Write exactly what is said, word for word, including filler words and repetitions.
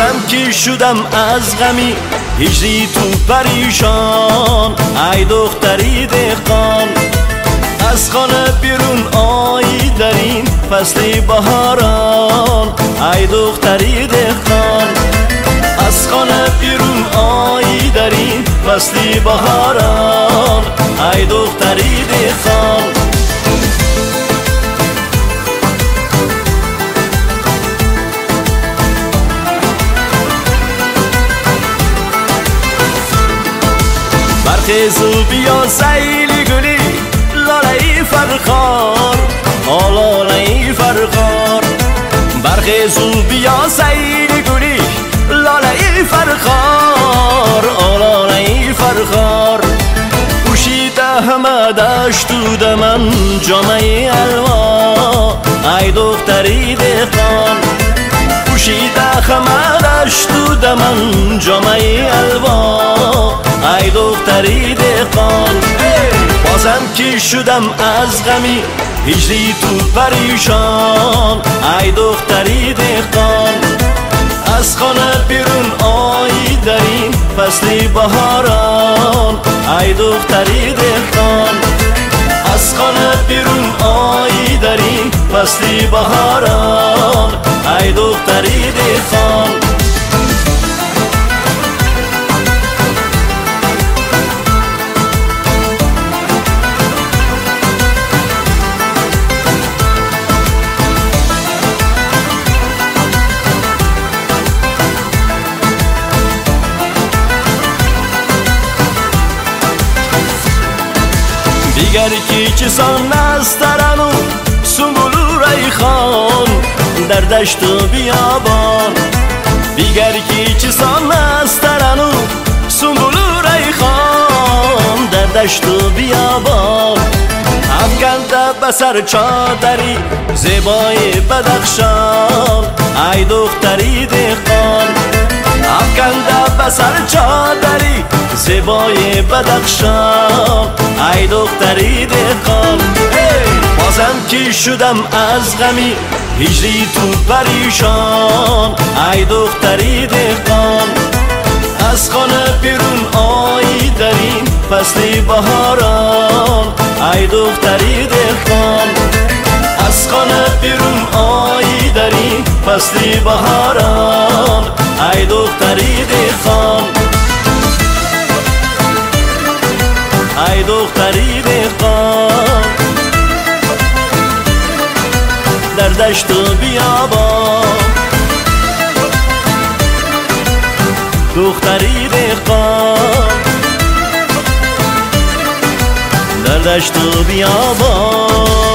بازم که شدم از غمی هجری تو پریشان. ای دختری دهقان از خانه بیرون آیی در این فصل بهاران. ای دختری دهقان از خانه بیرون آیی در این فصل بهاران. ای دختری دهقان برخیز و بیا سیل گلی لاله فرخار، آلاله فرخار. برخیز و بیا سیل گلی لاله فرخار، آلاله فرخار. پوشیده همه دشت و دمن جامعه الوا. ای دختری دهقان پوشیده همه دشت و دمن جامعه الوا. ای دختری دهقان بازم که شدم از غمی هجری تو پریشان. ای دختری دهقان از خانه بیرون آیی در این فصل بهاران. ای دختری دهقان از خانه بیرون آیی در این فصل بهاران. ای دختری دهقان دیگر که چسان نسترنو سنبولو ریخان در دشت و بیابان. دیگر که چسان نسترنو سنبولو ریخان در دشت و بیابان. افکنده بسر چادری زیبای بدخشان. ای دختری دهقان افکنده بسر چادری زیبای بدخشان. ای دختری دهقان بازم که شدم از غمی هجری تو پریشان. ای دختری دهقان از خانه بیرون آیی در این فصل بهاران. ای دختری دهقان از خانه بیرون آیی در این فصل بهاران. ای دختری دهقان ای دختری دهقان در دشت و بیابان. دختری دهقان در دشت و بیابان.